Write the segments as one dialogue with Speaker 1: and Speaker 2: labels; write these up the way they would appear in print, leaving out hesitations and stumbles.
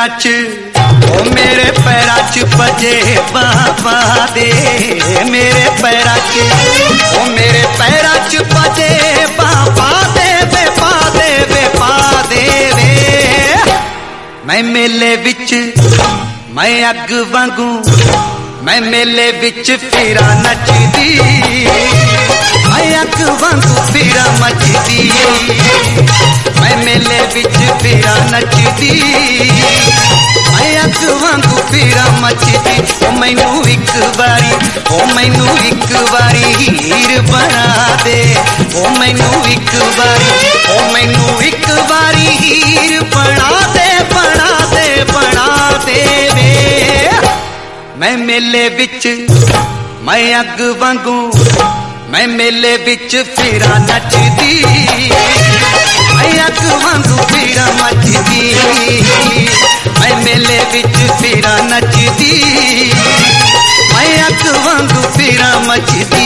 Speaker 1: पैरां च ओ मेरे पैरां च बजे बाबा दे, मेरे पैरां च ओ मेरे पैरां च बजे बाबा दे वे पा दे वे पा दे वे। मैं मेले विच मैं अग वांगू मैं मेले विच फिरा नचदी, मैं अग वांगू फिरा मचदी, मैं मेले विच फिरा नचदी, मैं अग वांगू फिरा मचदी। ओ मैनू एक बारी ओ मैनू एक बारी हीर बना दे, ओ मैनू एक बारी ओ मैनू एक बारी हीर बना दे बना दे बना दे वे। मैं मेले विच मैं अग वांगू मैं मेले विच फिरा नचदी, मैं अग वांगू फिरा मचदी, मैं मेले विच फिरा नचदी, मैं अग वांगू फिरा मचदी।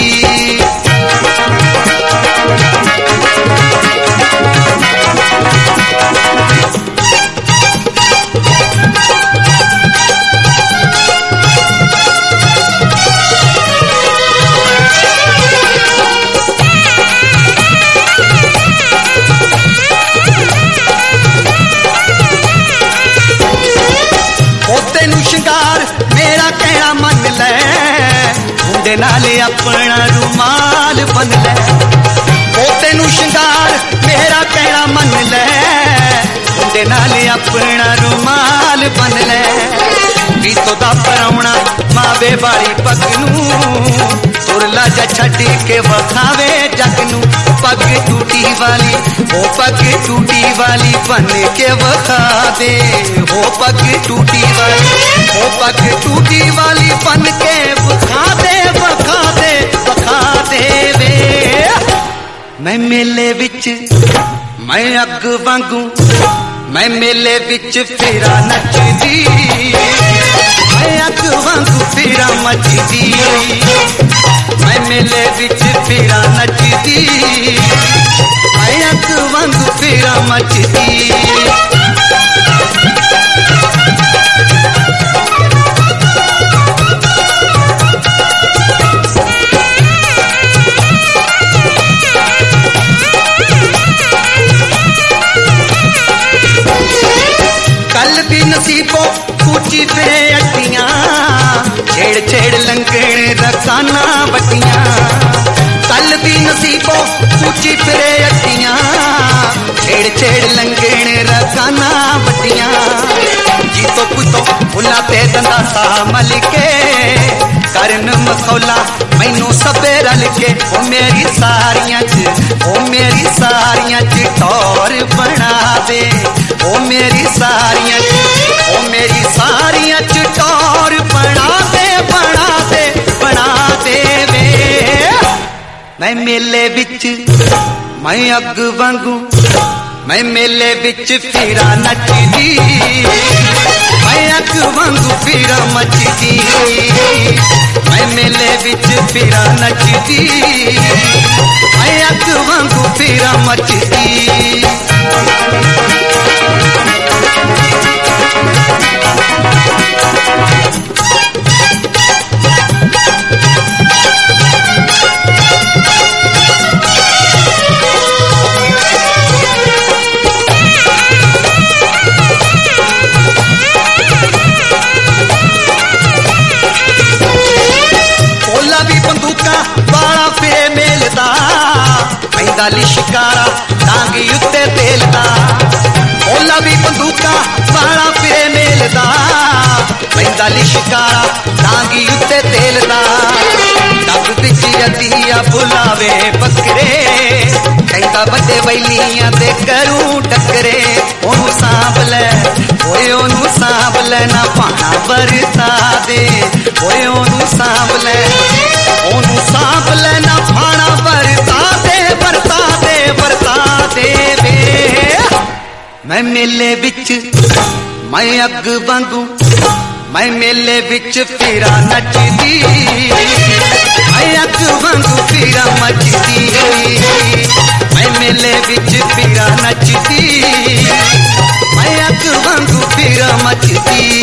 Speaker 1: मुंडे नाल अपना रुमाल बन ले, ओ तेनू शिंगार मेरा कहना मन ले, मुंडे नाल अपना रुमाल बन ले। बीतो दा परौना मावे वाली पग नू तुरला जा छड्ड के वखावे जग नू, पग टूटी वाली ओ पग टूटी वाली बन के वखा दे, ओ पग टूटी वाली ओ पग टूटी वाली बन के वखा दे वखा दे वखा दे वे। मैं मेले विच मैं अग वांगू मैं मेले विच फिरा नचदी, मैं अग वांगू फिरा मचदी, मैं मेले विच फिरा नचदी, मैं अग वांगू फिरा मचदी। कल भी नसीबों पूछी फिरे अट्टियां, छेड़ छेड़ लंघण रकाना बटियां, कल भी नसीबों पूछी फिरे अट्टियां, छेड़ छेड़ लंघण रकाना बटियां। जीतो पुतो फुला ते दंदा सा मल के करन मखौला मैनू सबे रल के, ओ मेरी सारियां च टौर बना दे, ओ मेरी सारियां च टौर बना दे बना दे बना दे वे। मैं मेले विच मैं अग वांगू मैं मेले विच फिरा नचदी, मैं अग वांगू फिरा मचदी, मैं मेले विच फिरा नचदी, मैं अग वांगू फिरा मचदी। लिशकारा टांगी उत्ते तेलदा, ओला भी बंदूका वाला फिरे मेलदा, पैंदा लिशकारा टांगी उत्ते तेलदा। डब बिच अदिया बुलावे बकरे, कहंदा बड़े बैलियां ते करूं टकरे, ओनू सांभ ले ओए ओनू सांभ ले ना पाना बरता दे, ओए ओनू सांभ ले ना पाना बरता दे बरता दे बरता दे वे। मैं मेले विच मैं अग वांगू मैं मेले विच फिरा नचदी, मैं अग वांगू फिरा मचदी, मैं मेले विच फिरा नचदी, मैं अग वांगू फिरा मचदी।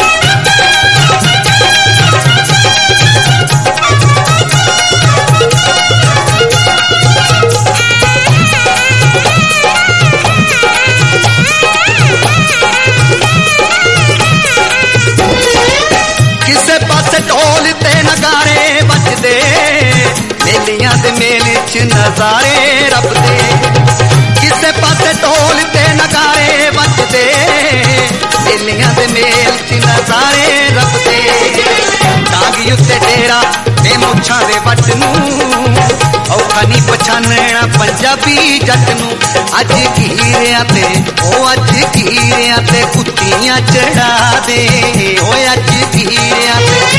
Speaker 1: किसे पासे ढोल ते नगारे बजदे, मेलियां दे मेल च नजारे रबदे। किसे पासे ढोल ते नगारे बजदे, मेलियां दे मेल च नजारे रबदे। डांगी उत्ते डेरा ते मुछां दे वट नूं, औखा नी पछाणना पंजाबी जट नूं। अज कीरियां ते अज कीरियां ते कुत्तियां चढ़ा दे, अज कीरियां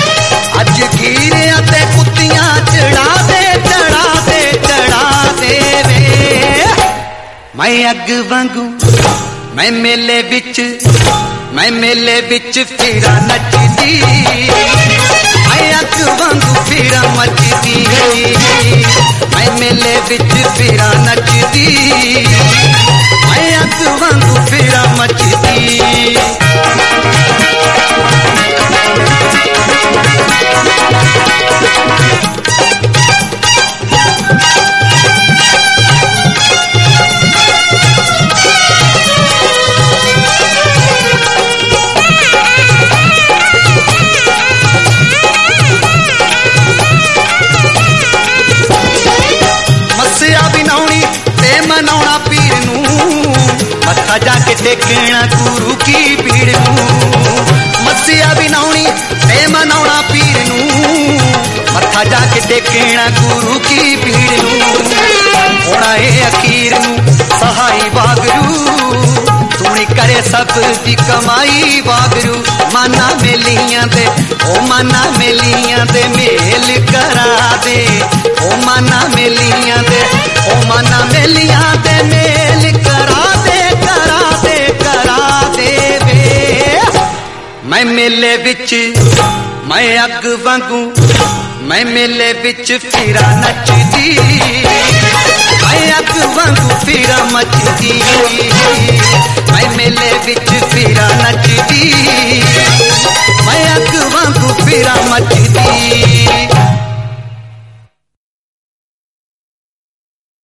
Speaker 1: ते कुत्तियां चढ़ा दे, चढ़ा दे, चढ़ा दे वे। मैं अग वांगू मैं मेले विच फिरा नचदी, मैं अग वांगू फिरा मचदी। मैं मेले विच फिरा नचदी, मैं अग वांगू फिरा मचदी। मनाउणा पीर नूं, मत्था जाके टेकना गुरु की भीड़ नूं। मस्सिया बिनाउणी ते मनाउणा पीर नूं, मत्था जाके टेकना गुरु की भीड़ नूं। होना है अखीर नूं सहाई वागरू, सुनी करे सब दी कमाई वागरू। माना मेलियां दे माना मेलियां दे मेल करा दे, माना मेलियां दे माना मेलियां दे मेल करा दे, करा दे, करा दे वे। मैं मेले विच मैं अग वांगू मैं मेले विच फिरा नचदी, मैं अग वांगू फिरा मचदी। मैं मेले